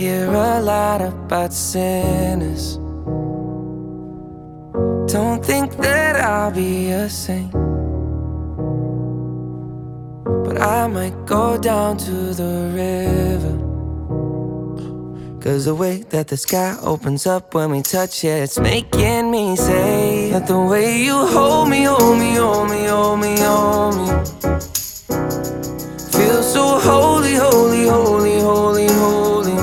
hear a lot about sinners. Don't think that I'll be a saint, but I might go down to the river. 'Cause the way that the sky opens up when we touch it, it's making me say that the way you hold me, hold me, hold me, hold me, hold me, feels so holy, holy, holy, holy, holy.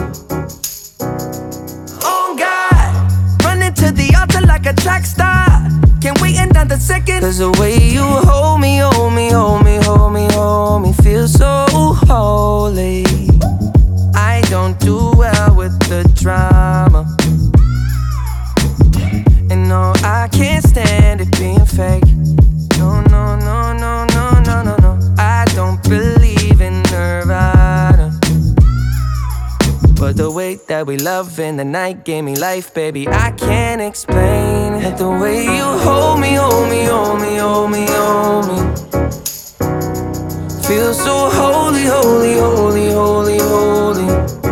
Oh God, running to the altar like a track star. Can't wait another second. 'Cause the way you hold me, hold me, hold me, hold me, hold me, feels so holy. I don't do well with the drama, and no, I can't stand it being fake. No, no, no, no, no, no, no, no. I don't believe in Nirvana, but the way that we love in the night gave me life, baby. I can't explain it. The way you hold me, hold me, hold me, hold me, hold me, feels so holy, holy, holy, holy, holy.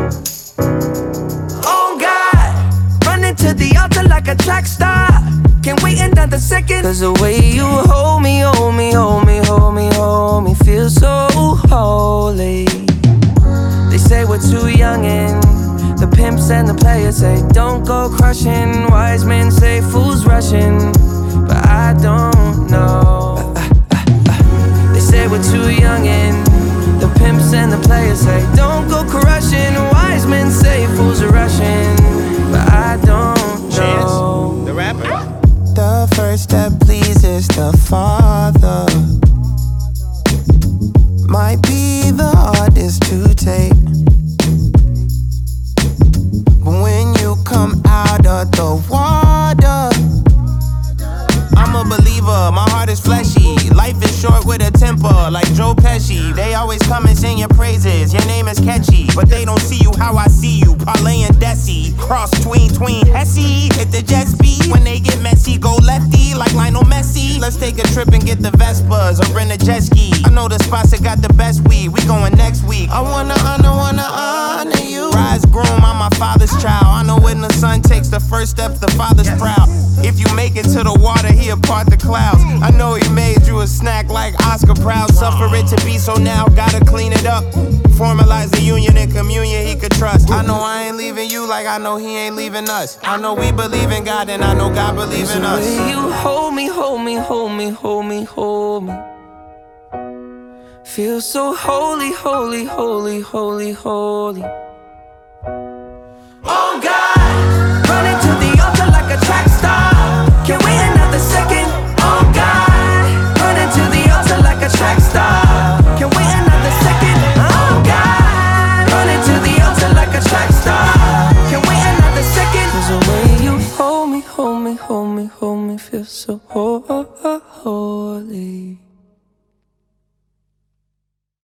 To the altar like a track star. Can't wait another second. 'Cause the way you hold me, hold me, hold me, hold me, hold me, feels so holy. They say we're too young and the pimps and the players say don't go crushing. Wise men say fools rushing, but I don't know. They say we're too young and the pimps and the players say don't go crushing. Wise men say fools are rushing, but I don't know. Chance, the rapper. The first that pleases the Father might be the hardest to take, but when you come out of the water, I'm a believer, my heart is fleshy. Life is short with a temper, like Joe Pesci. They always come and sing your praises, your name is catchy, but they don't see you how I see you. Parlay and Desi, cross tween Hesse. Hit the jet speed, when they get messy, go lefty, like Lionel Messi. Let's take a trip and get the Vespas, or rent a jet ski. I know the spots that got the best weed, we going next week. I wanna honor you. Rise groom, I'm my father's child. I know when the son takes the first step, the father's proud. If you make it to the water, he'll part the clouds. I know he made you a snack like Oscar Proud. Suffer it to be, so now gotta clean it up. Formalize the union and communion he could trust. I know I ain't leaving you like I know he ain't leaving us. I know we believe in God and I know God believes in us. The way you hold me, hold me, hold me, hold me, hold me, feels so holy, holy, holy, holy, holy. Oh God.